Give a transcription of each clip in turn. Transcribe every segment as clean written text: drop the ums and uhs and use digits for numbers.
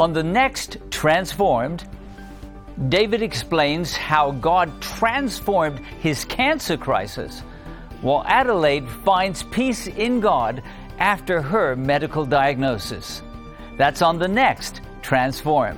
On the next Transformed, David explains how God transformed his cancer crisis, while Adelaide finds peace in God after her medical diagnosis. That's on the next Transformed.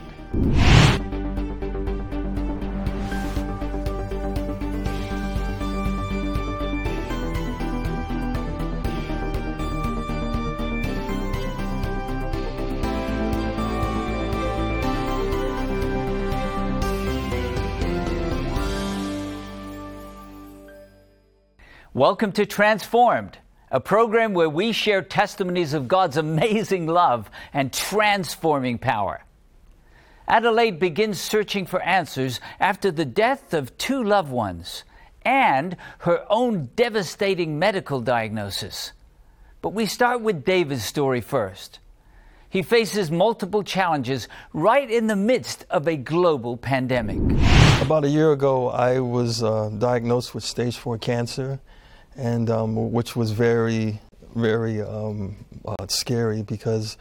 Welcome to Transformed, a program where we share testimonies of God's amazing love and transforming power. Adelaide begins searching for answers after the death of two loved ones and her own devastating medical diagnosis. But we start with David's story first. He faces multiple challenges right in the midst of a global pandemic. About a year ago, I was diagnosed with stage 4 cancer. And which was very, very scary because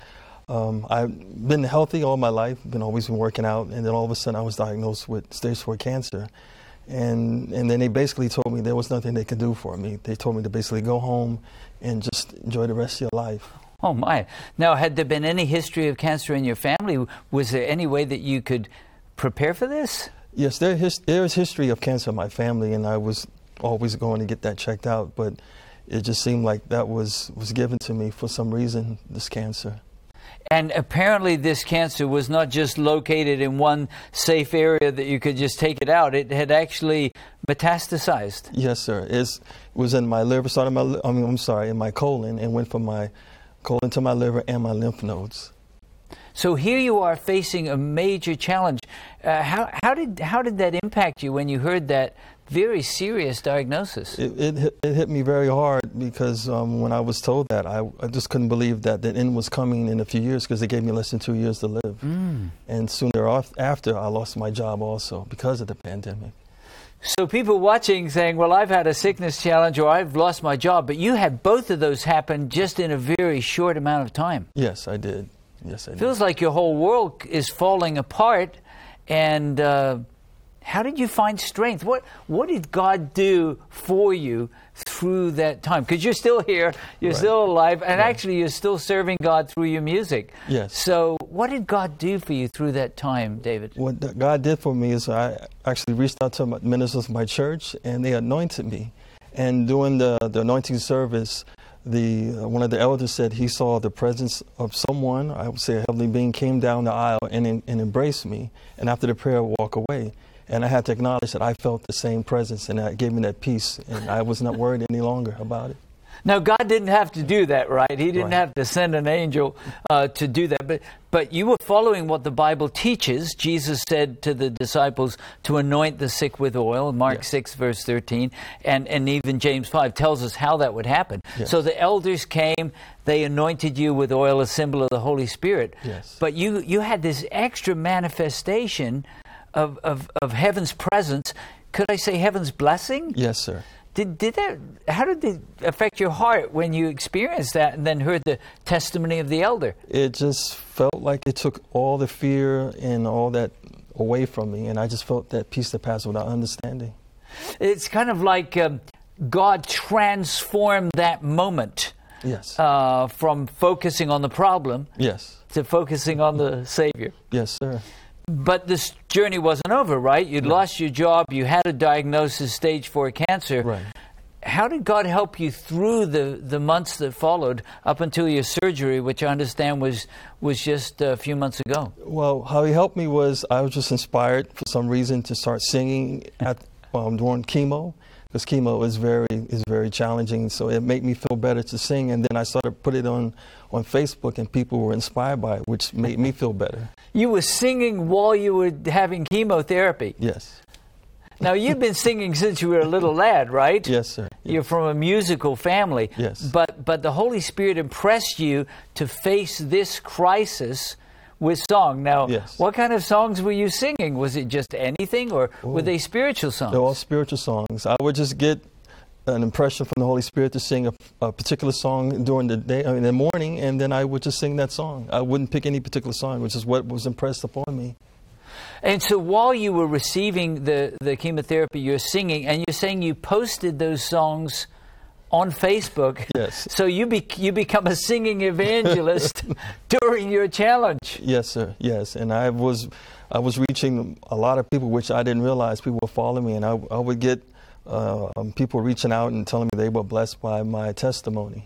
I've been healthy all my life, always been working out, and then all of a sudden I was diagnosed with stage 4 cancer. And then they basically told me there was nothing they could do for me. They told me to basically go home and just enjoy the rest of your life. Oh my. Now, had there been any history of cancer in your family? Was there any way that you could prepare for this? Yes, there is history of cancer in my family, and I was always going to get that checked out, but it just seemed like that was given to me for some reason, this cancer. And apparently this cancer was not just located in one safe area that you could just take it out. It had actually metastasized. Yes, sir. It was in my liver, in my colon, and went from my colon to my liver and my lymph nodes. So here you are facing a major challenge. How did that impact you when you heard that very serious diagnosis? It hit me very hard because when I was told that, I just couldn't believe that the end was coming in a few years because they gave me less than 2 years to live. And soon thereafter, I lost my job also because of the pandemic. So people watching saying, well, I've had a sickness challenge or I've lost my job, but you had both of those happen just in a very short amount of time. Yes, I did. Yes, I did. Feels like your whole world is falling apart. And how did you find strength? What did God do for you through that time? Because you're still here, you're still alive, and actually you're still serving God through your music. Yes. So what did God do for you through that time, David? What God did for me is I actually reached out to ministers of my church, and they anointed me. And during the anointing service, one of the elders said he saw the presence of someone, I would say a heavenly being, came down the aisle and embraced me, and after the prayer walked away. And I had to acknowledge that I felt the same presence, and that gave me that peace, and I was not worried any longer about it. Now, God didn't have to do that, right? He didn't have to send an angel to do that. But you were following what the Bible teaches. Jesus said to the disciples to anoint the sick with oil, Mark 6, verse 13. And even James 5 tells us how that would happen. Yes. So the elders came, they anointed you with oil, a symbol of the Holy Spirit. Yes. But you had this extra manifestation of heaven's presence. Could I say heaven's blessing? Yes, sir. How did it affect your heart when you experienced that and then heard the testimony of the elder? It just felt like it took all the fear and all that away from me, and I just felt that peace that passes without understanding. It's kind of like God transformed that moment. Yes. From focusing on the problem. Yes. To focusing on the Savior. Yes, sir. But this journey wasn't over, right? You'd lost your job. You had a diagnosis, stage 4 cancer. Right. How did God help you through the months that followed up until your surgery, which I understand was just a few months ago? Well, how He helped me was I was just inspired for some reason to start singing during chemo, because chemo is very challenging. So it made me feel better to sing, and then I started put it on Facebook, and people were inspired by it, which made me feel better. You were singing while you were having chemotherapy. Yes. Now, you've been singing since you were a little lad, right? Yes, sir. Yes. You're from a musical family. Yes. But the Holy Spirit impressed you to face this crisis with song. Now, What kind of songs were you singing? Was it just anything, or were they spiritual songs? They're all spiritual songs. I would just get an impression from the Holy Spirit to sing a particular song during the day, in the morning, and then I would just sing that song. I wouldn't pick any particular song, which is what was impressed upon me. And so while you were receiving the chemotherapy, you're singing, and you're saying you posted those songs on Facebook. Yes. So you become a singing evangelist during your challenge. Yes, sir. Yes, and I was reaching a lot of people, which I didn't realize people were following me, and I would get people reaching out and telling me they were blessed by my testimony.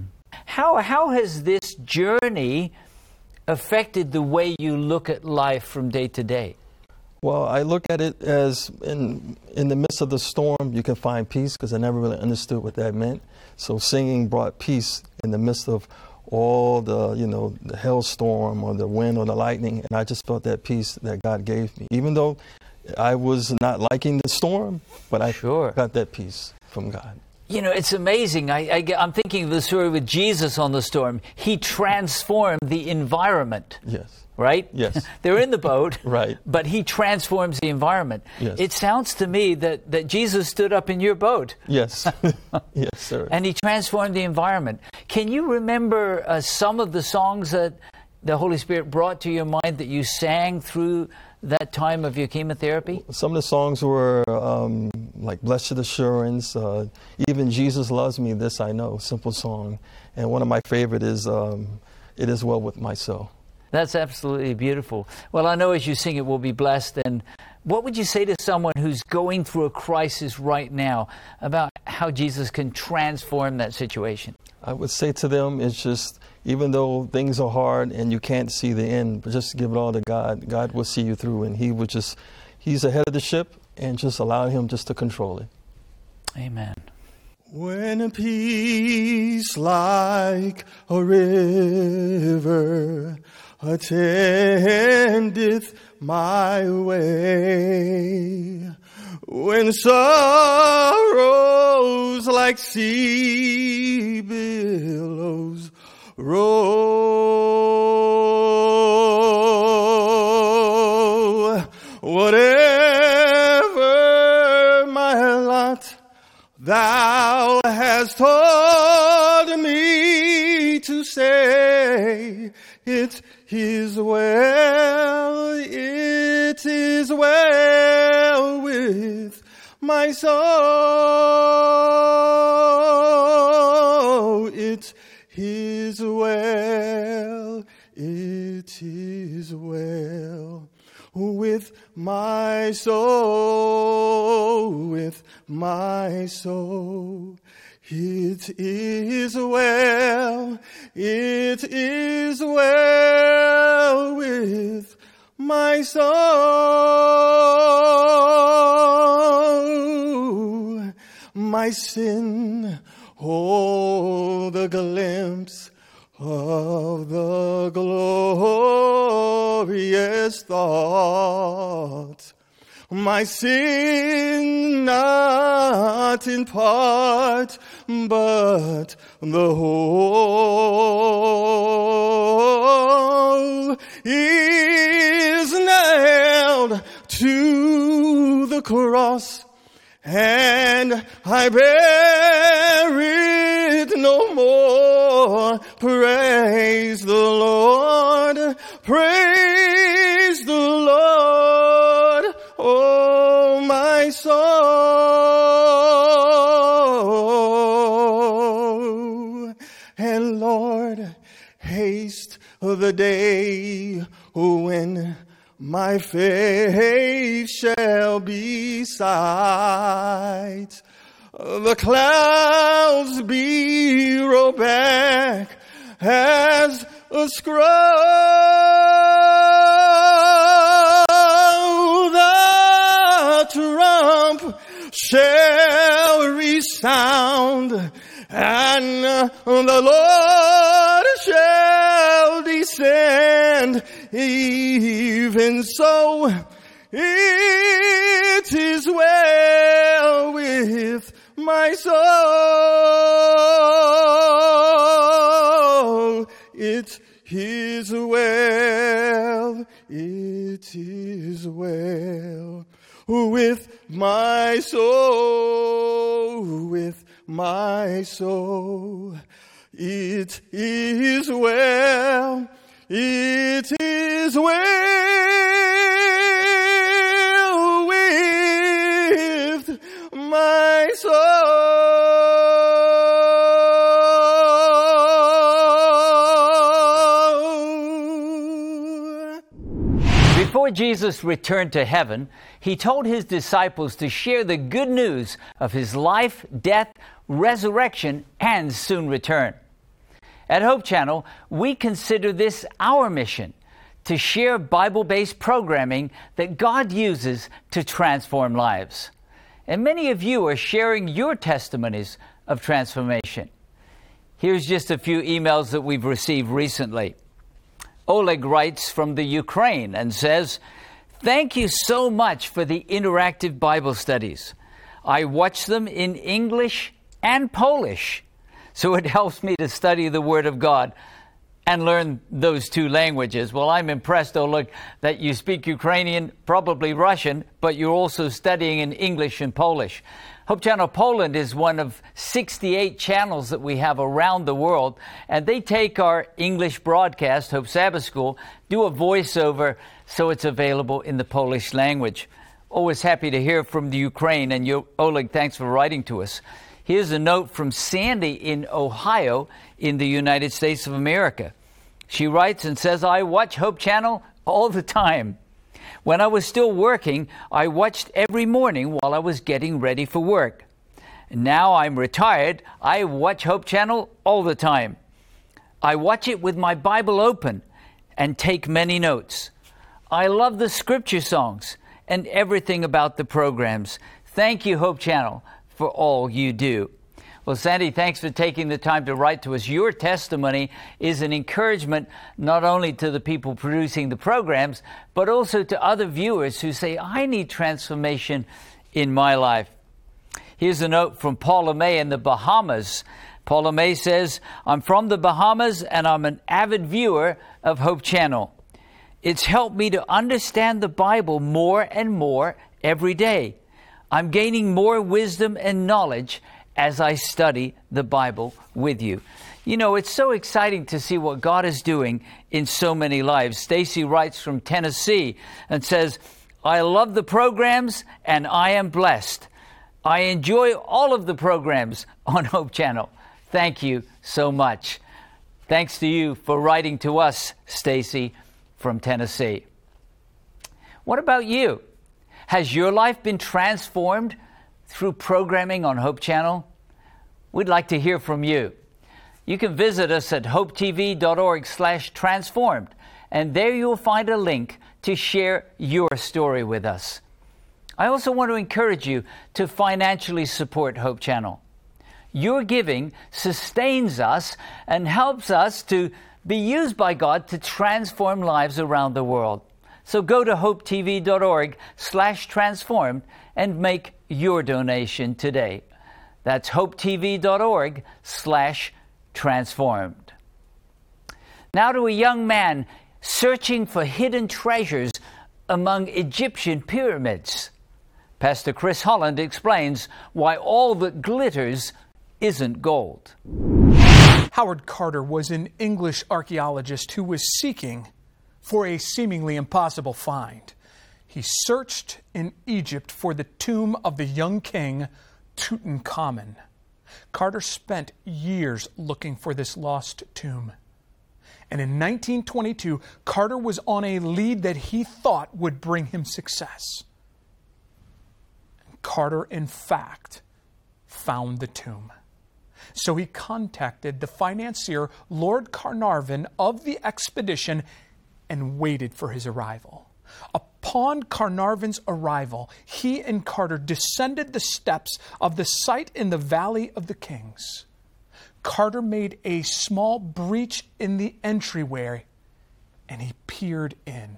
How has this journey affected the way you look at life from day to day? Well, I look at it as in the midst of the storm, you can find peace, because I never really understood what that meant. So singing brought peace in the midst of all the, the hailstorm or the wind or the lightning. And I just felt that peace that God gave me, even though I was not liking the storm, but I got that peace from God. It's amazing. I'm thinking of the story with Jesus on the storm. He transformed the environment. Yes. Right? Yes. They're in the boat, right. But he transforms the environment. Yes. It sounds to me that Jesus stood up in your boat. Yes. Yes, sir. And he transformed the environment. Can you remember some of the songs that the Holy Spirit brought to your mind that you sang through that time of your chemotherapy? Some of the songs were like Blessed Assurance, even Jesus Loves Me, This I Know, simple song. And one of my favorite is It Is Well With My Soul. That's absolutely beautiful. Well, I know as you sing it, we'll be blessed. And what would you say to someone who's going through a crisis right now about how Jesus can transform that situation? I would say to them, it's just, even though things are hard and you can't see the end, but just give it all to God. God will see you through, and He's ahead of the ship, and just allow Him just to control it. Amen. When peace like a river attendeth my way, when sorrows like sea billows roll, whatever my lot, Thou hast taught me to say, it is well with my soul. It is well with my soul, with my soul. It is well with my soul. My sin, oh, the glimpse of the glorious thought. My sin not in part, but the whole is nailed to the cross, and I bear it no more. Praise the Lord, praise the Lord, oh my soul. And Lord, haste the day when my faith shall be sight. The clouds be rolled back as a scroll. The trump shall resound, and the Lord shall descend. Even so, it is well with my soul. It is well with my soul, with my soul. It is well, it is well with my soul. Before Jesus returned to heaven, he told his disciples to share the good news of his life, death, resurrection, and soon return. At Hope Channel, we consider this our mission, to share Bible-based programming that God uses to transform lives. And many of you are sharing your testimonies of transformation. Here's just a few emails that we've received recently. Oleg writes from the Ukraine and says, "Thank you so much for the interactive Bible studies. I watch them in English and Polish, so it helps me to study the Word of God and learn those two languages." Well, I'm impressed, Oleg, that you speak Ukrainian, probably Russian, but you're also studying in English and Polish. Hope Channel Poland is one of 68 channels that we have around the world, and they take our English broadcast, Hope Sabbath School, do a voiceover so it's available in the Polish language. Always happy to hear from the Ukraine, and you, Oleg, thanks for writing to us. Here's a note from Sandy in Ohio in the United States of America. She writes and says, "I watch Hope Channel all the time. When I was still working, I watched every morning while I was getting ready for work. Now I'm retired, I watch Hope Channel all the time. I watch it with my Bible open and take many notes. I love the scripture songs and everything about the programs. Thank you, Hope Channel, for all you do." Well, Sandy, thanks for taking the time to write to us. Your testimony is an encouragement not only to the people producing the programs, but also to other viewers who say, "I need transformation in my life." Here's a note from Paula May in the Bahamas. Paula May says, "I'm from the Bahamas and I'm an avid viewer of Hope Channel. It's helped me to understand the Bible more and more every day. I'm gaining more wisdom and knowledge as I study the Bible with you." You know, it's so exciting to see what God is doing in so many lives. Stacy writes from Tennessee and says, "I love the programs and I am blessed. I enjoy all of the programs on Hope Channel. Thank you so much." Thanks to you for writing to us, Stacy from Tennessee. What about you? Has your life been transformed through programming on Hope Channel? We'd like to hear from you. You can visit us at hopetv.org/transformed, and there you'll find a link to share your story with us. I also want to encourage you to financially support Hope Channel. Your giving sustains us and helps us to be used by God to transform lives around the world. So go to hopetv.org/transformed and make your donation today. That's hopetv.org/transformed. Now to a young man searching for hidden treasures among Egyptian pyramids. Pastor Chris Holland explains why all that glitters isn't gold. Howard Carter was an English archaeologist who was seeking for a seemingly impossible find. He searched in Egypt for the tomb of the young king Tutankhamun. Carter spent years looking for this lost tomb. And in 1922, Carter was on a lead that he thought would bring him success. And Carter, in fact, found the tomb. So he contacted the financier, Lord Carnarvon, of the expedition and waited for his arrival. Upon Carnarvon's arrival, he and Carter descended the steps of the site in the Valley of the Kings. Carter made a small breach in the entryway and he peered in.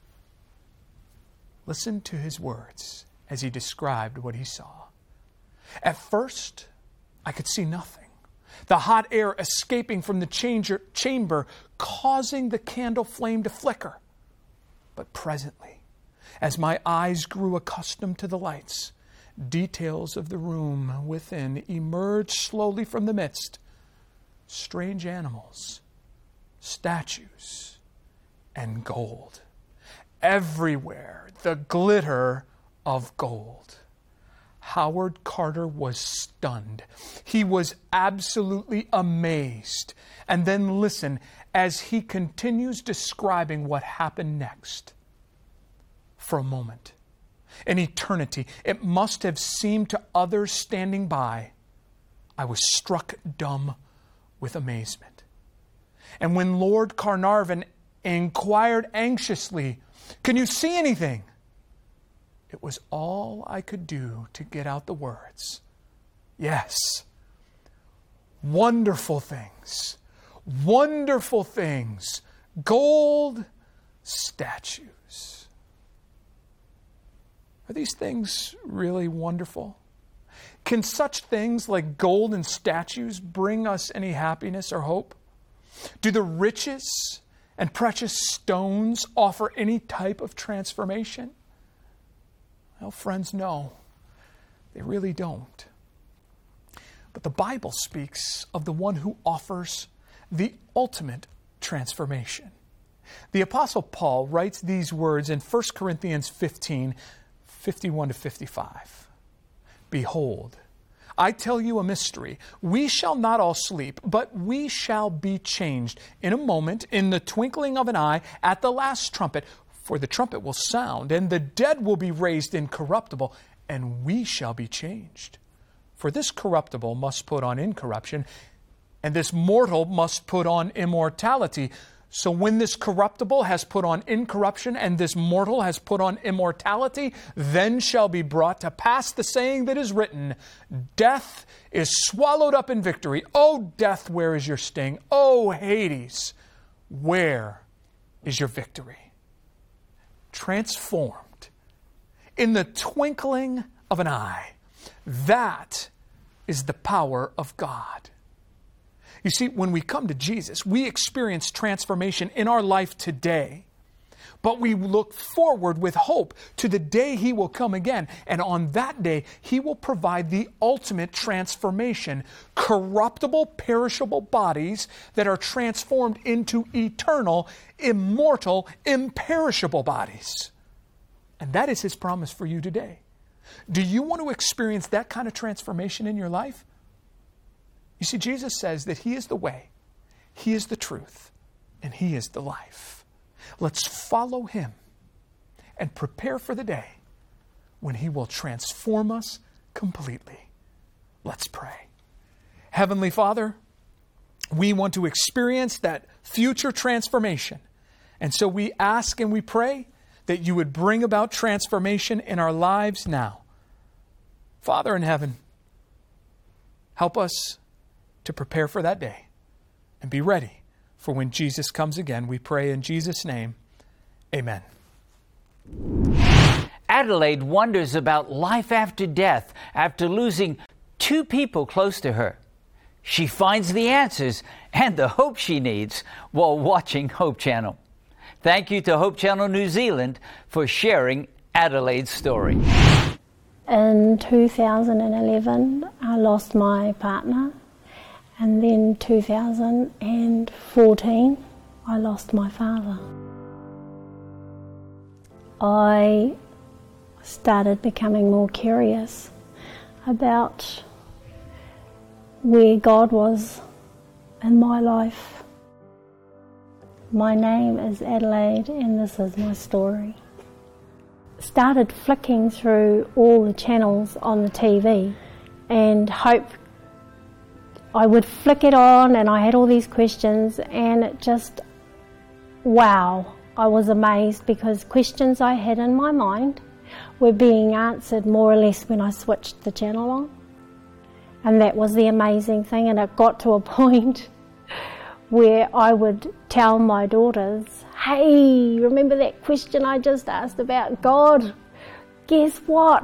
Listen to his words as he described what he saw. "At first, I could see nothing. The hot air escaping from the chamber causing the candle flame to flicker. But presently, As my eyes grew accustomed to the lights, details of the room within emerged slowly from the midst. Strange animals, statues, and gold. Everywhere, the glitter of gold. Howard Carter was stunned. He was absolutely amazed. And then listen as he continues describing what happened next. For a moment, an eternity, it must have seemed to others standing by, I was struck dumb with amazement. And when Lord Carnarvon inquired anxiously, "Can you see anything?" it was all I could do to get out the words, "Yes, wonderful things, gold statues." Are these things really wonderful? Can such things like gold and statues bring us any happiness or hope? Do the riches and precious stones offer any type of transformation? Well, friends, no, they really don't. But the Bible speaks of the one who offers the ultimate transformation. The Apostle Paul writes these words in 1 Corinthians 15, 51 to 55. "Behold, I tell you a mystery. We shall not all sleep, but we shall be changed in a moment, in the twinkling of an eye, at the last trumpet. For the trumpet will sound, and the dead will be raised incorruptible, and we shall be changed. For this corruptible must put on incorruption, and this mortal must put on immortality. So when this corruptible has put on incorruption, and this mortal has put on immortality, then shall be brought to pass the saying that is written, Death is swallowed up in victory. O death, where is your sting? O Hades, where is your victory?" Transformed in the twinkling of an eye. That is the power of God. You see, when we come to Jesus, we experience transformation in our life today. But we look forward with hope to the day He will come again. And on that day, He will provide the ultimate transformation. Corruptible, perishable bodies that are transformed into eternal, immortal, imperishable bodies. And that is His promise for you today. Do you want to experience that kind of transformation in your life? You see, Jesus says that He is the way, He is the truth, and He is the life. Let's follow Him and prepare for the day when He will transform us completely. Let's pray. Heavenly Father, we want to experience that future transformation. And so we ask and we pray that You would bring about transformation in our lives now. Father in heaven, help us to prepare for that day and be ready for when Jesus comes again. We pray in Jesus' name. Amen. Adelaide wonders about life after death after losing two people close to her. She finds the answers and the hope she needs while watching Hope Channel. Thank you to Hope Channel New Zealand for sharing Adelaide's story. In 2011, I lost my partner. And then 2014, I lost my father. I started becoming more curious about where God was in my life. My name is Adelaide, and this is my story. Started flicking through all the channels on the TV and I would flick it on, and I had all these questions, and it just, wow, I was amazed because questions I had in my mind were being answered more or less when I switched the channel on. And that was the amazing thing, and it got to a point where I would tell my daughters, "Hey, remember that question I just asked about God? Guess what?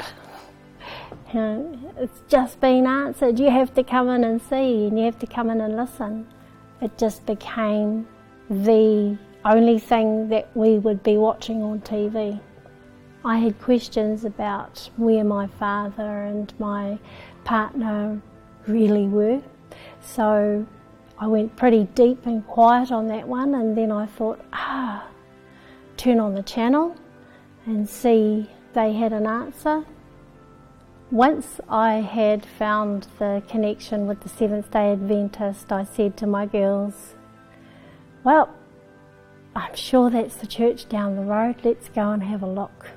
It's just been answered. You have to come in and see, and you have to come in and listen." It just became the only thing that we would be watching on TV. I had questions about where my father and my partner really were. So I went pretty deep and quiet on that one, and then I thought, turn on the channel and see they had an answer. Once I had found the connection with the Seventh-day Adventist, I said to my girls, well, I'm sure that's the church down the road, let's go and have a look.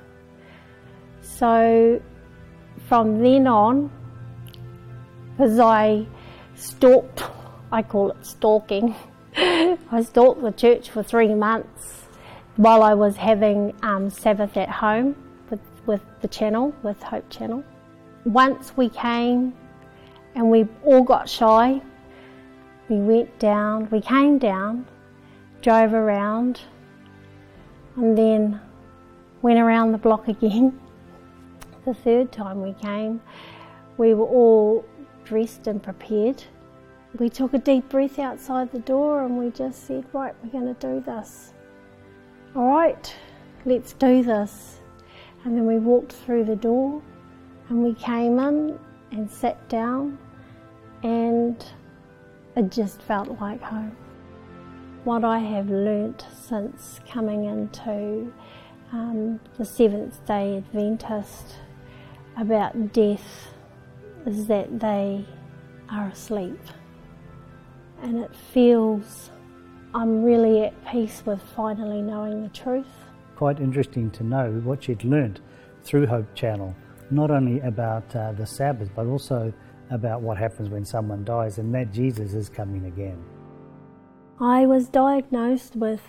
So from then on, because I stalked, I call it stalking, I stalked the church for 3 months while I was having Sabbath at home with the channel, with Hope Channel. Once we came and we all got shy, we came down, drove around, and then went around the block again. The third time we came, we were all dressed and prepared. We took a deep breath outside the door and we just said, right, we're going to do this. All right, let's do this. And then we walked through the door and we came in and sat down, and it just felt like home. What I have learnt since coming into the Seventh-day Adventist about death is that they are asleep, and it feels I'm really at peace with finally knowing the truth. Quite interesting to know what you'd learnt through Hope Channel, not only about the Sabbath but also about what happens when someone dies and that Jesus is coming again. I was diagnosed with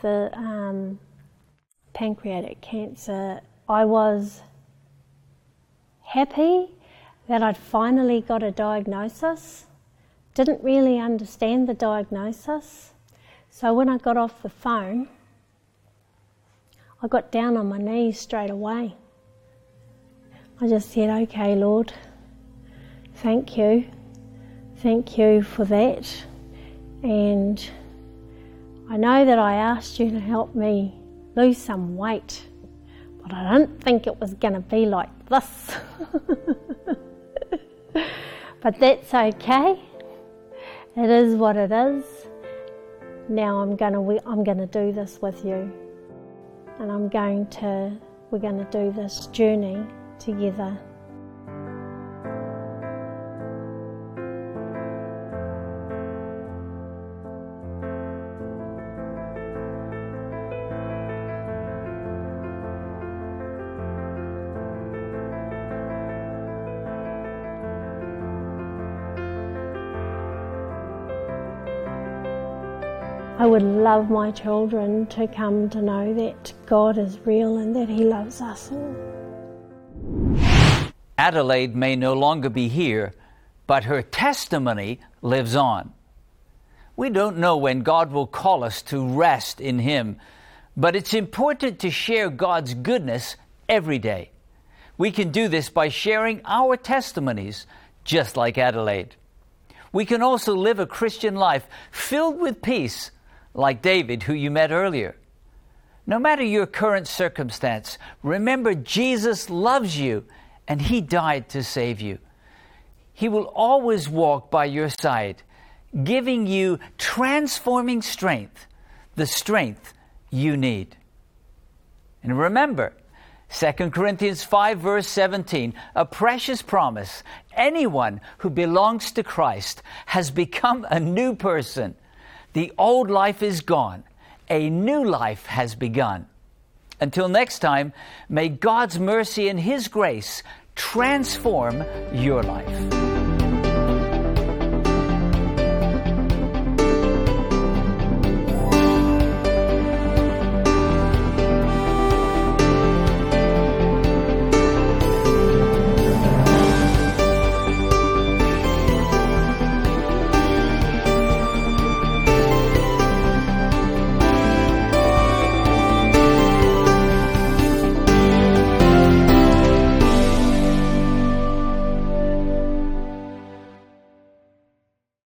pancreatic cancer. I was happy that I'd finally got a diagnosis. Didn't really understand the diagnosis. So when I got off the phone, I got down on my knees straight away. I just said, okay, Lord, thank you. Thank you for that. And I know that I asked you to help me lose some weight, but I didn't think it was going to be like this. But that's okay. It is what it is. Now I'm going to do this with you, and we're going to do this journey together. I would love my children to come to know that God is real and that He loves us all. Adelaide may no longer be here, but her testimony lives on. We don't know when God will call us to rest in Him, but it's important to share God's goodness every day. We can do this by sharing our testimonies, just like Adelaide. We can also live a Christian life filled with peace, like David, who you met earlier. No matter your current circumstance, remember Jesus loves you and He died to save you. He will always walk by your side, giving you transforming strength, the strength you need. And remember, 2 Corinthians 5 verse 17, a precious promise. Anyone who belongs to Christ has become a new person. The old life is gone. A new life has begun. Until next time, may God's mercy and His grace transform your life.